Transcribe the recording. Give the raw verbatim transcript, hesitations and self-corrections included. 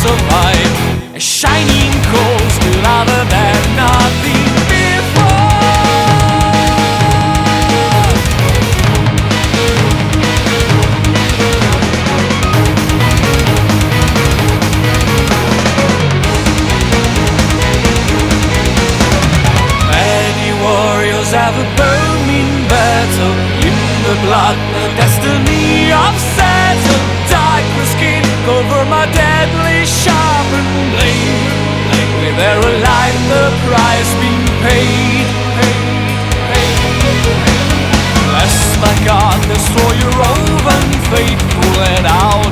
survive. A shining coal still other than nothing before. Many warriors have a burning battle in the blood, the destiny of Saturn. Dark skin cover my deadly sharpened blade. With their life the price being paid. Bless my God, destroy your own unfaithful, and our